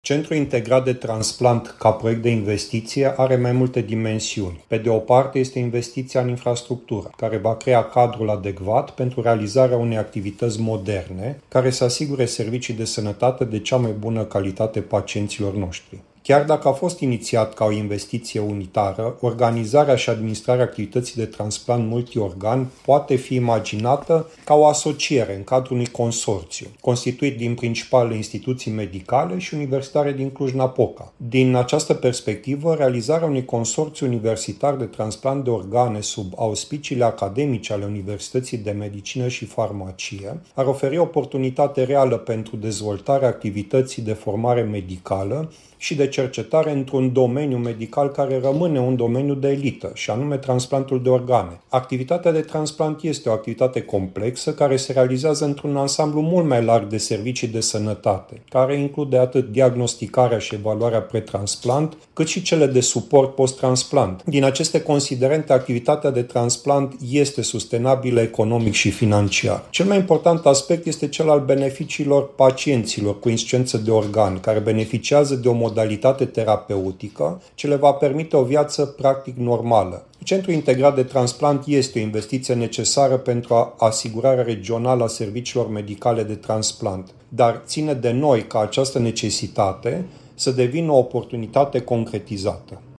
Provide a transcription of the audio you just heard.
Centrul Integrat de Transplant ca proiect de investiție are mai multe dimensiuni. Pe de o parte este investiția în infrastructură, care va crea cadrul adecvat pentru realizarea unei activități moderne, care să asigure servicii de sănătate de cea mai bună calitate pacienților noștri. Chiar dacă a fost inițiat ca o investiție unitară, organizarea și administrarea activității de transplant multiorgan poate fi imaginată ca o asociere în cadrul unui consorțiu, constituit din principalele instituții medicale și universitare din Cluj-Napoca. Din această perspectivă, realizarea unui consorțiu universitar de transplant de organe sub auspiciile academice ale Universității de Medicină și Farmacie ar oferi oportunitate reală pentru dezvoltarea activității de formare medicală și de cercetare într-un domeniu medical care rămâne un domeniu de elită, și anume transplantul de organe. Activitatea de transplant este o activitate complexă care se realizează într-un ansamblu mult mai larg de servicii de sănătate, care include atât diagnosticarea și evaluarea pretransplant, cât și cele de suport post-transplant. Din aceste considerente, activitatea de transplant este sustenabilă economic și financiar. Cel mai important aspect este cel al beneficiilor pacienților cu insuficiență de organ, care beneficiază de o modalitate terapeutică ce le va permite o viață practic normală. Centrul Integrat de Transplant este o investiție necesară pentru asigurarea regională a serviciilor medicale de transplant, dar ține de noi ca această necesitate să devină o oportunitate concretizată.